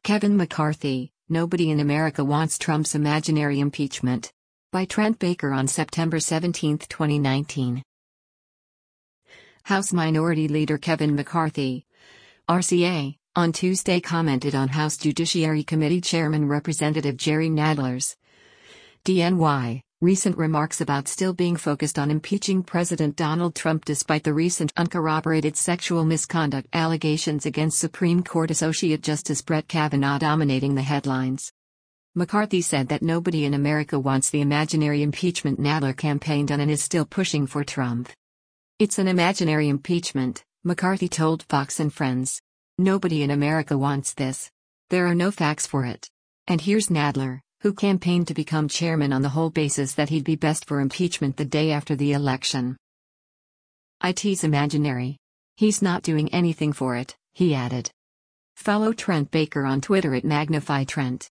Kevin McCarthy, Nobody in America Wants Trump's Imaginary Impeachment. By Trent Baker on September 17, 2019. House Minority Leader Kevin McCarthy, RCA, on Tuesday commented on House Judiciary Committee Chairman Representative Jerry Nadler's DNY recent remarks about still being focused on impeaching President Donald Trump despite the recent uncorroborated sexual misconduct allegations against Supreme Court Associate Justice Brett Kavanaugh dominating the headlines. McCarthy said that nobody in America wants the imaginary impeachment Nadler campaigned on and is still pushing for Trump. It's an imaginary impeachment, McCarthy told Fox and Friends. Nobody in America wants this. There are no facts for it. And here's Nadler, who campaigned to become chairman on the whole basis that he'd be best for impeachment the day after the election. It's imaginary. He's not doing anything for it, he added. Follow Trent Baker on Twitter at MagnifyTrent.